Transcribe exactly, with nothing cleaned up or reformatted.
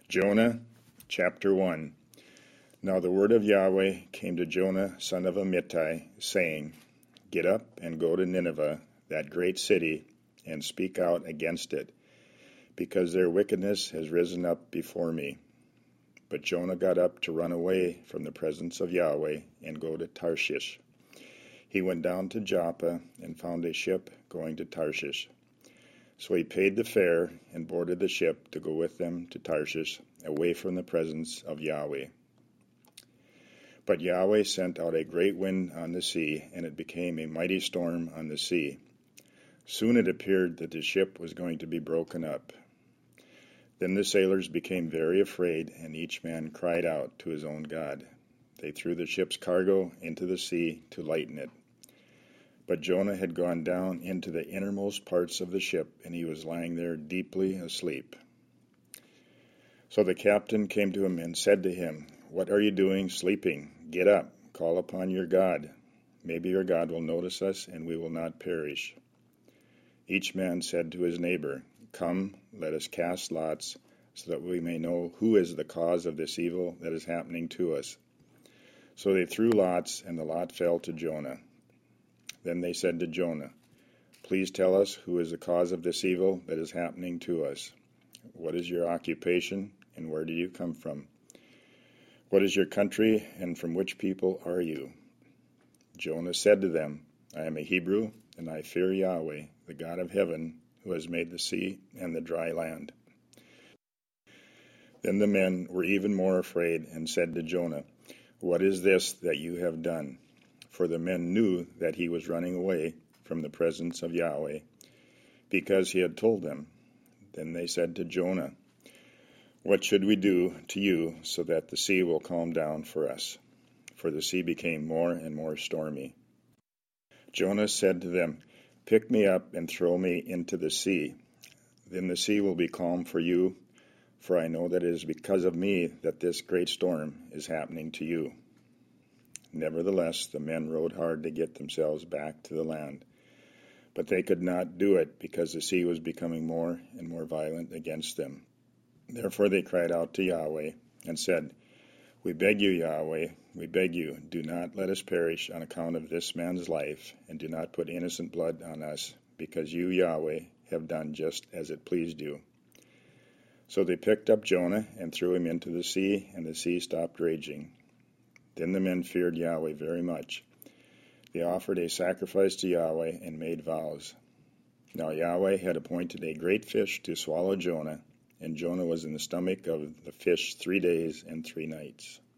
Jonah chapter one. Now the word of Yahweh came to Jonah son of Amittai, saying, Get up and go to Nineveh, that great city, and speak out against it, because their wickedness has risen up before me. But Jonah got up to run away from the presence of Yahweh and go to Tarshish. He went down to Joppa and found a ship going to Tarshish. So he paid the fare and boarded the ship to go with them to Tarshish, away from the presence of Yahweh. But Yahweh sent out a great wind on the sea, and it became a mighty storm on the sea. Soon it appeared that the ship was going to be broken up. Then the sailors became very afraid, and each man cried out to his own God. They threw the ship's cargo into the sea to lighten it. But Jonah had gone down into the innermost parts of the ship, and he was lying there deeply asleep. So the captain came to him and said to him, What are you doing sleeping? Get up, call upon your God. Maybe your God will notice us, and we will not perish. Each man said to his neighbor, Come, let us cast lots, so that we may know who is the cause of this evil that is happening to us. So they threw lots, and the lot fell to Jonah. Then they said to Jonah, Please tell us who is the cause of this evil that is happening to us. What is your occupation, and where do you come from? What is your country, and from which people are you? Jonah said to them, I am a Hebrew, and I fear Yahweh, the God of heaven, who has made the sea and the dry land. Then the men were even more afraid, and said to Jonah, What is this that you have done? For the men knew that he was running away from the presence of Yahweh, because he had told them. Then they said to Jonah, What should we do to you so that the sea will calm down for us? For the sea became more and more stormy. Jonah said to them, Pick me up and throw me into the sea. Then the sea will be calm for you, for I know that it is because of me that this great storm is happening to you. Nevertheless, the men rowed hard to get themselves back to the land. But they could not do it, because the sea was becoming more and more violent against them. Therefore they cried out to Yahweh, and said, We beg you, Yahweh, we beg you, do not let us perish on account of this man's life, and do not put innocent blood on us, because you, Yahweh, have done just as it pleased you. So they picked up Jonah and threw him into the sea, and the sea stopped raging. Then the men feared Yahweh very much. They offered a sacrifice to Yahweh and made vows. Now Yahweh had appointed a great fish to swallow Jonah, and Jonah was in the stomach of the fish three days and three nights.